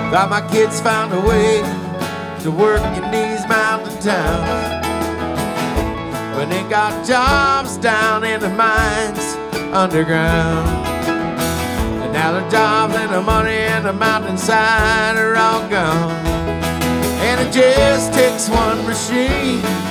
Thought my kids found a way to work in these mountain towns, but they got jobs down in the mines underground. And now the jobs and the money and the mountainside are all gone. And it just takes one machine